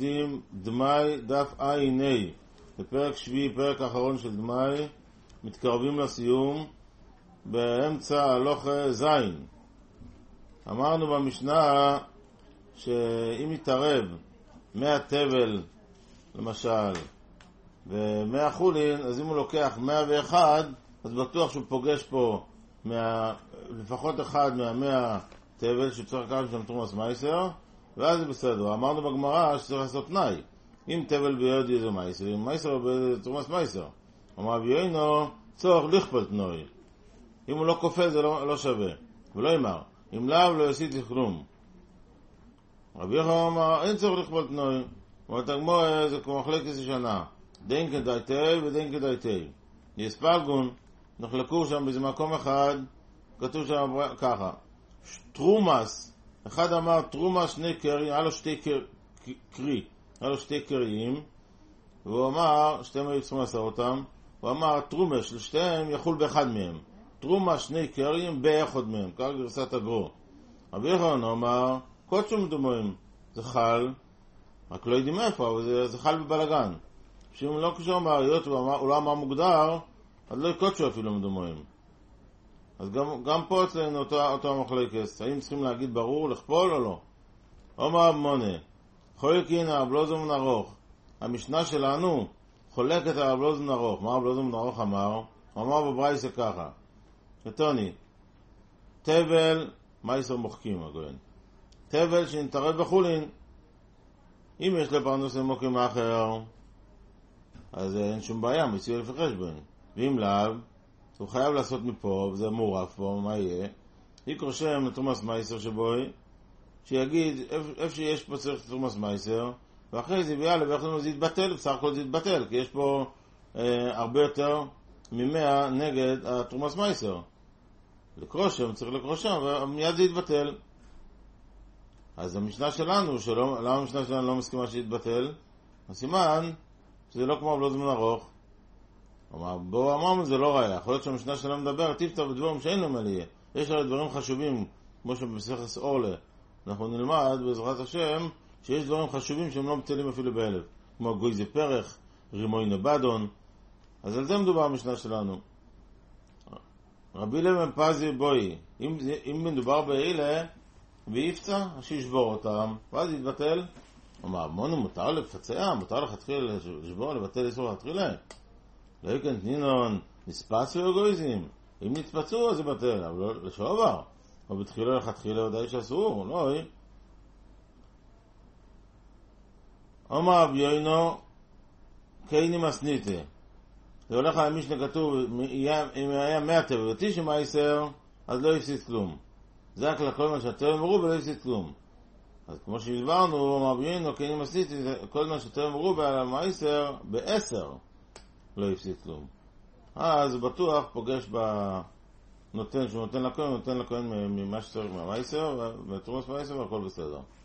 לומדים דמי דף ע"ה, בפרק שביעי, פרק האחרון של דמי, מתקרבים לסיום באמצע הלוכה זין. אמרנו במשנה שאם יתערב 100 תבל למשל ו100 חולין, אז אם הוא לוקח 101, אז בטוח שהוא פוגש פה לפחות אחד מה100 תבל שצריך לקחת שם תרומס מייסר, ואז זה בסדר. אמרנו בגמרא שצריך לעשות תנאי, אם תבל בידי זה מייסר, אם מייסר בידי זה תרומס מייסר. אמר ביוינו צורך לכפל תנוי, אם הוא לא כופל זה לא שווה, ולא אמר אם לאו לא יסיט לכלום. רבי יוחנן אמר אין צורך לכפל תנוי, אבל תגמור זה כמו מחלקת שנה, דין כדאיתי ודין כדאיתי. יספלגון נחלקו שם באיזה מקום אחד, כתוב שם ככה, תרומס, אחד אמר תרומס שני קרים, היה לו שתי קריים, והוא אמר, שתיהם היו צריכים לעשות אותם, הוא אמר תרומס של שתיהם יחול באחד מהם, תרומס שני קרים באחד מהם, כך גרסת הגרו. רבי יוחנן אמר קודשום דומוים, זה חל, רק לא יודעים איפה, אבל זה חל בבלגן. שאם לא קשור מהריות, הוא לא אמר מוגדר, אז לא יקודשו אפילו מדומוים. אז גם פה אצלנו אותו המחלקת, האם צריכים להגיד ברור, לכפול או לא? אומר מונה, חולקין הרבלוזום נרוך, המשנה שלנו חולקת הרבלוזום נרוך. מה הרבלוזום נרוך אמר? הוא אמר בברייסה ככה, כתוני, תבל, מייסר מוחקים הגוין, תבל שנתערב בחולין, אם יש לפרנוס למוקים אחר, אז אין שום בעיה, מציע לפי חשבון. ואם לאו, הוא חייב לעשות מפה, וזה מורף פה, מה יהיה? יקרוא שם לתרומס מייסר שבוי, שיגיד, איפה שיש פה צריך תרומס מייסר, ואחרי זה ביאללה, ואחרי זה יתבטל, בסך הכל זה יתבטל, כי יש פה הרבה יותר מ100 נגד התרומס מייסר. לקרוא שם, צריך לקרוא שם, ומיד זה יתבטל. אז המשנה שלנו, למה המשנה שלנו לא מסכימה שיתבטל? הסימן, שזה לא כמו לא זמן ארוך. בואו אמרנו זה לא ראיה, יכול להיות שהמשנה שלנו מדבר תפתח בדברים שאין לו מלאה, יש הרי דברים חשובים כמו שבמסכת אורלה אנחנו נלמד בעזרת השם שיש דברים חשובים שהם לא בטלים אפילו באלף, כמו גוי זה פרח, רימוי נבדון. אז על זה מדובר המשנה שלנו. רבי למן פזי בוי, אם מדובר באלה ויפצע, שישבור אותם ואז יתבטל. אמר, מונו מותר לפצע, מותר לכתחיל לשבור, לבטל איסור להתחילה. לא יקן תנינון, נספצו אגויזים. אם נתפצו אז זה בטל, אבל לא לשעבר. או בתחילה לכתחילה ודאי שאסור, לא. אמר ביוינו, קייני מסניתה. זה הולך על המשנה כתוב, אם היה 100 תבל ותשע מייסר, אז לא יפסיד כלום. זה רק לכל מה שאתם אמרו ולא יפסיד כלום. אז כמו שהדברנו, הוא אמר ביוינו, קייני מסניתה, כל מה שאתם אמרו בעל המייסר, ב10 לא יפסיד כלום. אז בטוח פוגש נותן, שהוא נותן לכהן, נותן לכהן ממה שצריך מהמייסר, ותרומס מייסר והכל בסדר.